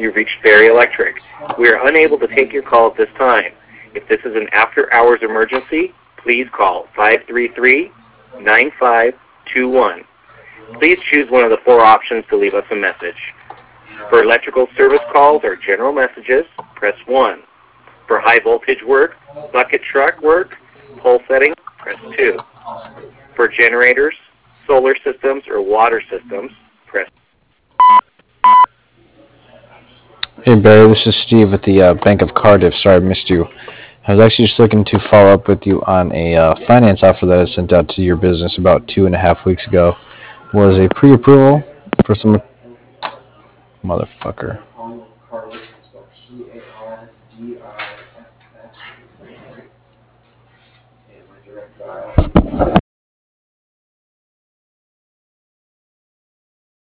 You've reached Barry Electric. We are unable to take your call at this time. If this is an after-hours emergency, please call 533-9521. Please choose one of the four options to leave us a message. For electrical service calls or general messages, press 1. For high voltage work, bucket truck work, pole setting, press 2. For generators, solar systems, or water systems, press. Hey Barry, this is Steve at the Bank of Cardiff. Sorry I missed you. I was actually just looking to follow up with you on a finance offer that I sent out to your business about 2.5 weeks ago. Was a pre-approval for some motherfucker.